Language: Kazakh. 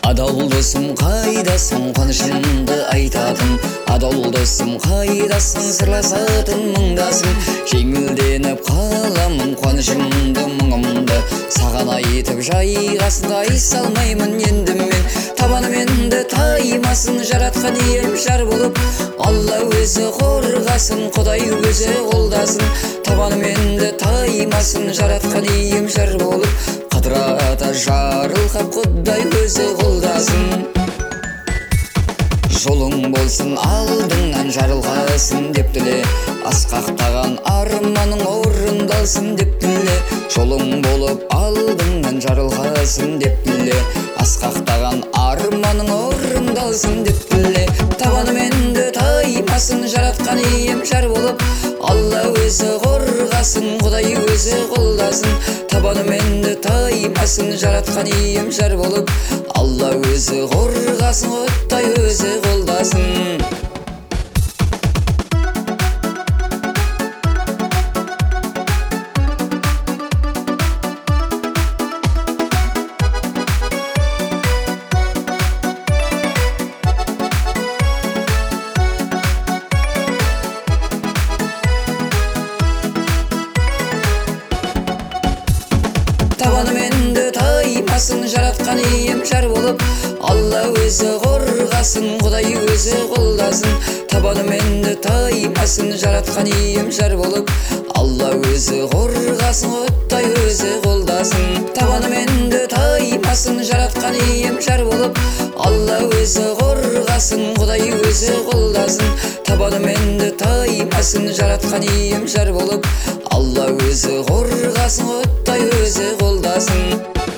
Адал досым қайдасың, қуанышымды айтатын. Адал досым қайдасың, сырласатын мұңдасың. Жеңілденіп қаламын қуанышымды, мұңымды саған айтып жайғасын. Ай салмаймын енді мен, табаным енді таймасын. Жаратқан ием жар болып, Алла өзі қорғасын. Құдай өзі қолдасын, табаным енді таймасын. Жаратқан ием жар болып, қыдырата жарылқап, Құдай өзі қолдасын. Жолың болсын алдыңнан жарылғасын деп тіле, асқақтаған арманың орындалсын деп тіле. Жолың болып алдыңнан жарылғасын деп тіле, асқақтаған арманың орындалсын деп тіле. Табаным енді таймасын, жаратқан ием жар болып, Алла өзі қорғасын. Құдай өзі қолдасын, табаным енді таймасын. Жаратқан ием жар болып, Алла өзі қорғасын. Құдай өзі қолдасын. Табаным енді таймасын, жаратқан ием жар болып, Алла өзі қорғасын. Құдай өзі қолдасын, табаным енді таймасын. Жаратқан ием жар болып, Алла өзі қорғасын. Құдай өзі қолдасын. Табаным енді таймасын, жаратқан ием жар болып, Алла өзі қорғасын. Құдай өзі қолдасын, табаным енді таймасын. Жаратқан ием жар болып, Алла өзі қорғасын. Құдай өзі қолдасын.